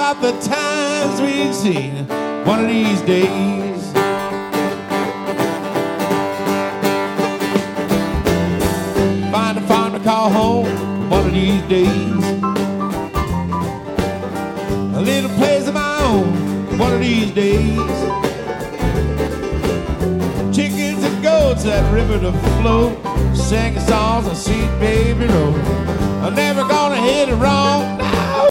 about the times we'd seen one of these days. Find a farm to call home one of these days. A little place of my own one of these days. Chickens and goats, that river to flow, singing songs and see baby road. I'm never gonna hit it wrong.